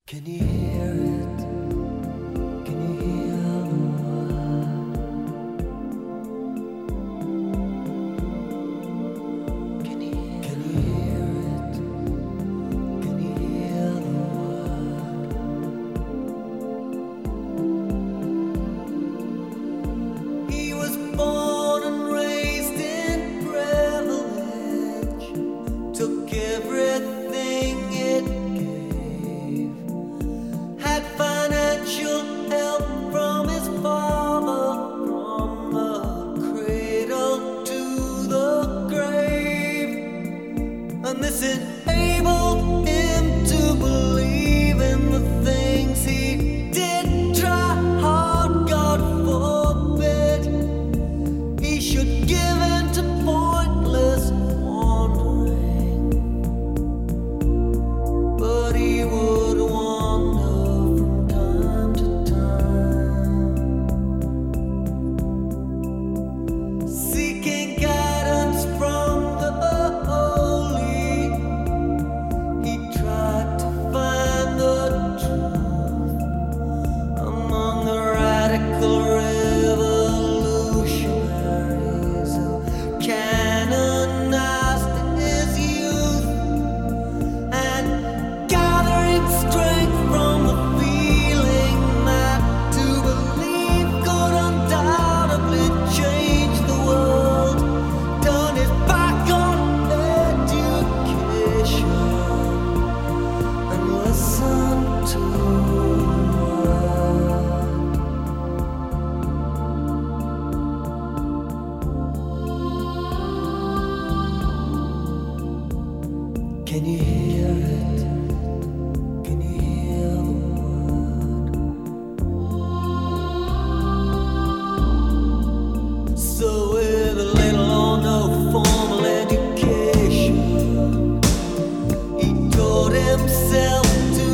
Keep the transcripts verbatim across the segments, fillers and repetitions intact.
Can you hear it? Can you hear the word? Can you, can you hear it? Can you hear the word? He was born and raised in privilege, took everything it had financial help from his father, from the cradle to the grave, and this enabled him to believe in the things he did try hard. God forbid he should give in to pointless wandering, but he would wander from time to time, seeking guidance from the holy. He tried to find the truth among the radical revolutionaries who canonized his youth, and gathering strength from the feeling that to believe could undoubtedly change the world, turned his back on education and listened to the word. Can you hear it? Can you hear the word? So with a little or no formal education, he taught himself to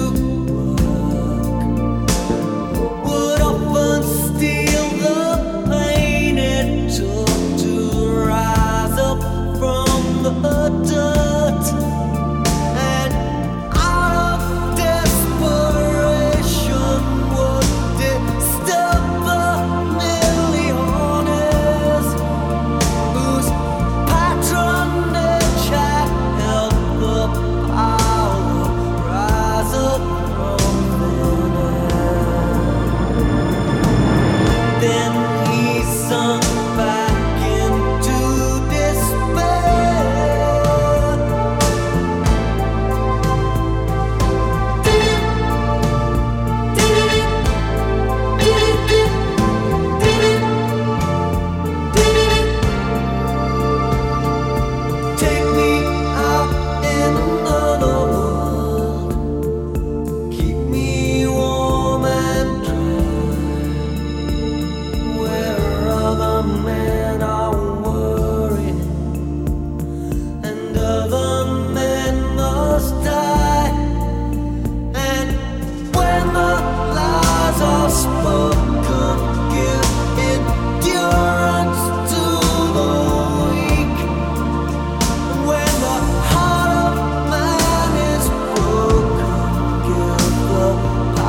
work, would often steal the pain it took to rise up from the dirt, and out of desperation would disturb the millionaires whose patronage had helped the power rise up from thin air. Then he sunk back into despair. Take me out in another world, keep me warm and dry, where other men are worried and other men must die, and when the lies are spoken, give endurance to the weak. When the heart of man is broken, give the